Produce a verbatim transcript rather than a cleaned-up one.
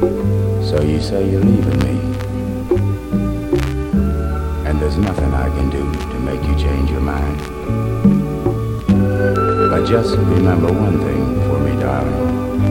So you say you're leaving me, and there's nothing I can do to make you change your mind. But just remember one thing for me, darling.